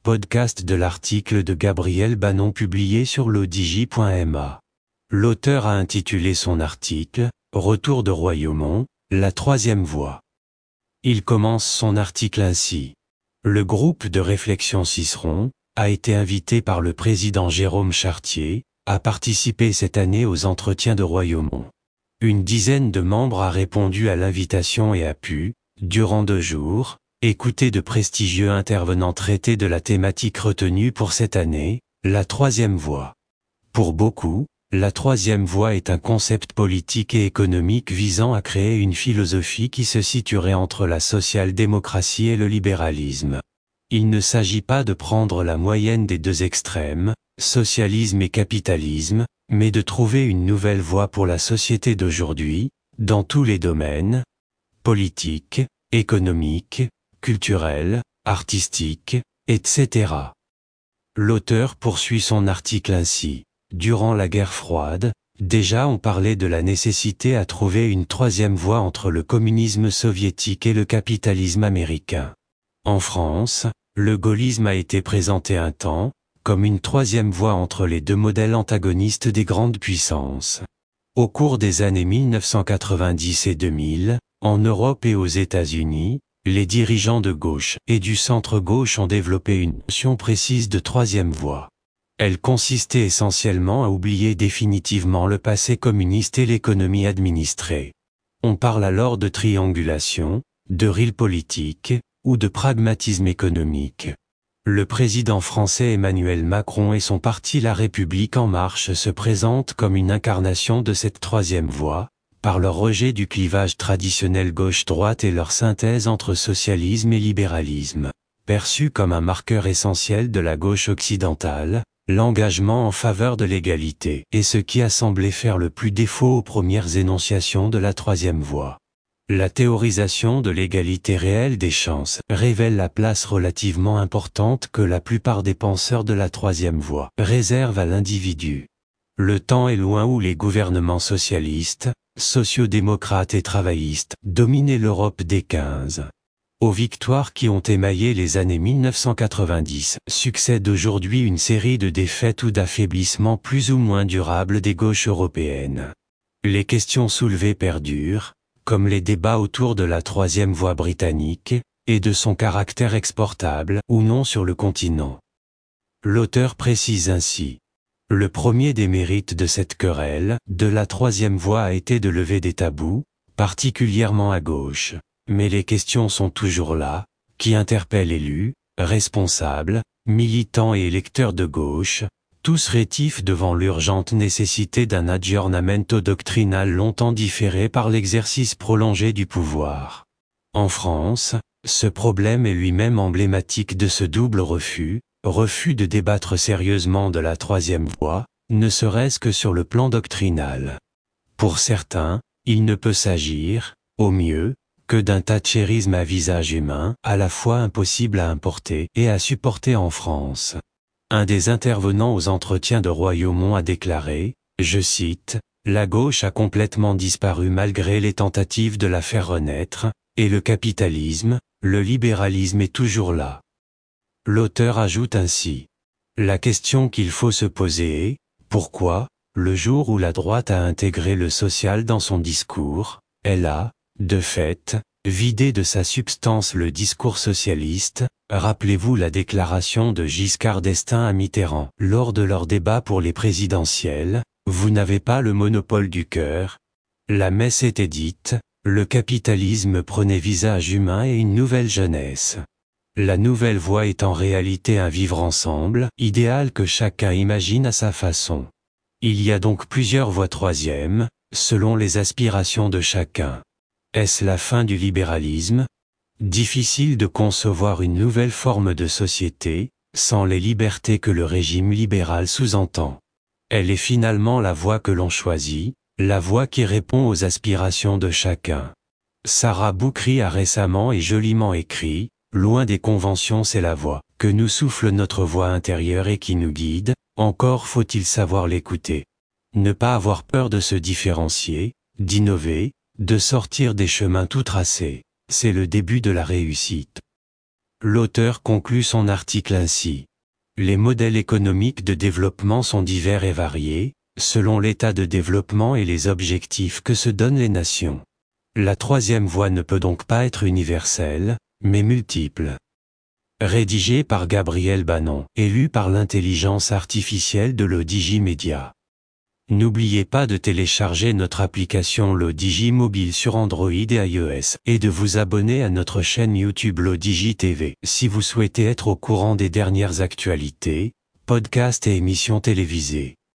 podcast de l'article de Gabriel Bannon publié sur l'odj.ma. L'auteur a intitulé son article « Retour de Royaumont, la troisième voie ». Il commence son article ainsi. Le groupe de réflexion Ciceron a été invité par le président Jérôme Chartier à participer cette année aux entretiens de Royaumont. Une dizaine de membres a répondu à l'invitation et a pu, durant 2 jours, écouter de prestigieux intervenants traiter de la thématique retenue pour cette année, la troisième voie. Pour beaucoup, la troisième voie est un concept politique et économique visant à créer une philosophie qui se situerait entre la social-démocratie et le libéralisme. Il ne s'agit pas de prendre la moyenne des 2 extrêmes, socialisme et capitalisme, mais de trouver une nouvelle voie pour la société d'aujourd'hui, dans tous les domaines, politiques, économiques, culturels, artistiques, etc. L'auteur poursuit son article ainsi. Durant la guerre froide, déjà on parlait de la nécessité à trouver une troisième voie entre le communisme soviétique et le capitalisme américain. En France, le gaullisme a été présenté un temps comme une troisième voie entre les 2 modèles antagonistes des grandes puissances. Au cours des années 1990 et 2000, en Europe et aux États-Unis, les dirigeants de gauche et du centre-gauche ont développé une notion précise de troisième voie. Elle consistait essentiellement à oublier définitivement le passé communiste et l'économie administrée. On parle alors de triangulation, de realpolitik, ou de pragmatisme économique. Le président français Emmanuel Macron et son parti La République En Marche se présentent comme une incarnation de cette troisième voie, par leur rejet du clivage traditionnel gauche-droite et leur synthèse entre socialisme et libéralisme. Perçu comme un marqueur essentiel de la gauche occidentale, l'engagement en faveur de l'égalité est ce qui a semblé faire le plus défaut aux premières énonciations de la troisième voie. La théorisation de l'égalité réelle des chances révèle la place relativement importante que la plupart des penseurs de la troisième voie réservent à l'individu. Le temps est loin où les gouvernements socialistes, sociodémocrates et travaillistes dominaient l'Europe des 15. Aux victoires qui ont émaillé les années 1990, succède aujourd'hui une série de défaites ou d'affaiblissements plus ou moins durables des gauches européennes. Les questions soulevées perdurent, comme les débats autour de la troisième voie britannique, et de son caractère exportable ou non sur le continent. L'auteur précise ainsi. Le premier des mérites de cette querelle, de la troisième voie a été de lever des tabous, particulièrement à gauche. Mais les questions sont toujours là, qui interpellent élus, responsables, militants et électeurs de gauche, tous rétifs devant l'urgente nécessité d'un aggiornamento doctrinal longtemps différé par l'exercice prolongé du pouvoir. En France, ce problème est lui-même emblématique de ce double refus de débattre sérieusement de la troisième voie, ne serait-ce que sur le plan doctrinal. Pour certains, il ne peut s'agir, au mieux, que d'un thatchérisme à visage humain, à la fois impossible à importer et à supporter en France. Un des intervenants aux entretiens de Royaumont a déclaré, je cite, « La gauche a complètement disparu malgré les tentatives de la faire renaître, et le capitalisme, le libéralisme est toujours là. » L'auteur ajoute ainsi, « La question qu'il faut se poser est, pourquoi, le jour où la droite a intégré le social dans son discours, elle a, de fait, vidé de sa substance le discours socialiste, rappelez-vous la déclaration de Giscard d'Estaing à Mitterrand lors de leur débat pour les présidentielles, vous n'avez pas le monopole du cœur. La messe était dite, le capitalisme prenait visage humain et une nouvelle jeunesse. La nouvelle voie est en réalité un vivre ensemble, idéal que chacun imagine à sa façon. Il y a donc plusieurs voies troisièmes, selon les aspirations de chacun. Est-ce la fin du libéralisme? Difficile de concevoir une nouvelle forme de société, sans les libertés que le régime libéral sous-entend. Elle est finalement la voie que l'on choisit, la voie qui répond aux aspirations de chacun. Sarah Boukri a récemment et joliment écrit, « Loin des conventions c'est la voix que nous souffle notre voix intérieure et qui nous guide, encore faut-il savoir l'écouter. Ne pas avoir peur de se différencier, d'innover, de sortir des chemins tout tracés, c'est le début de la réussite. » L'auteur conclut son article ainsi. Les modèles économiques de développement sont divers et variés, selon l'état de développement et les objectifs que se donnent les nations. La troisième voie ne peut donc pas être universelle, mais multiple. Rédigé par Gabriel Bannon et lu par l'intelligence artificielle de l'Odigi Media. N'oubliez pas de télécharger notre application l'Odigi mobile sur Android et iOS et de vous abonner à notre chaîne YouTube l'Odigi TV si vous souhaitez être au courant des dernières actualités, podcasts et émissions télévisées.